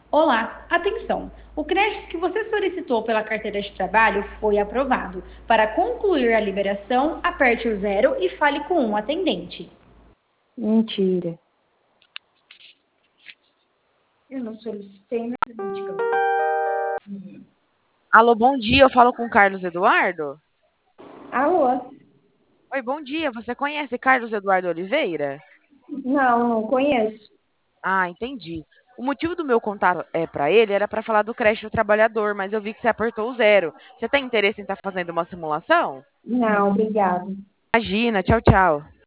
Olá, atenção! O crédito que você solicitou pela carteira de trabalho foi aprovado. Para concluir a liberação, aperte o zero e fale com um atendente. Mentira. Eu não solicitei nada de campo. Alô, bom dia, eu falo com o Carlos Eduardo? Alô? Oi, bom dia, você conhece Carlos Eduardo Oliveira? Não, não conheço. Ah, entendi. O motivo do meu contato para ele era para falar do crédito do trabalhador, mas eu vi que você apertou o zero. Você tem interesse em estar fazendo uma simulação? Não, obrigado. Imagina, tchau, tchau.